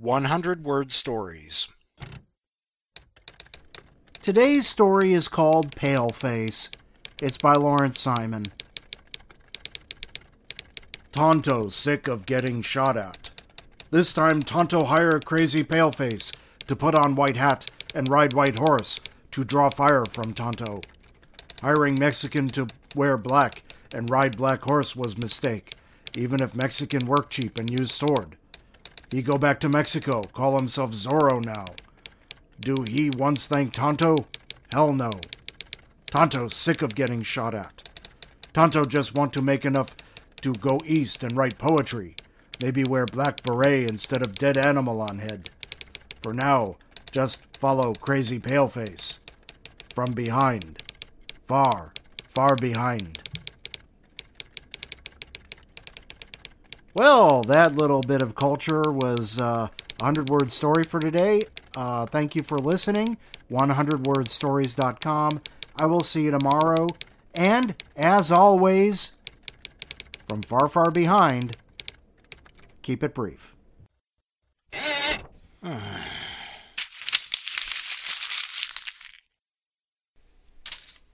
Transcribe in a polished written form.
100-word stories. Today's story is called Paleface. It's by Lawrence Simon. Tonto sick of getting shot at. This time Tonto hire crazy Paleface to put on white hat and ride white horse to draw fire from Tonto. Hiring Mexican to wear black and ride black horse was mistake, even if Mexican work cheap and use sword. He go back to Mexico, call himself Zorro now. Do he once thank Tonto? Hell no. Tonto sick of getting shot at. Tonto just want to make enough to go east and write poetry. Maybe wear black beret instead of dead animal on head. For now, just follow crazy Paleface. From behind. Far, far behind. Well, that little bit of culture was a 100-word story for today. Thank you for listening. 100wordstories.com. I will see you tomorrow. And, as always, from far, far behind, keep it brief.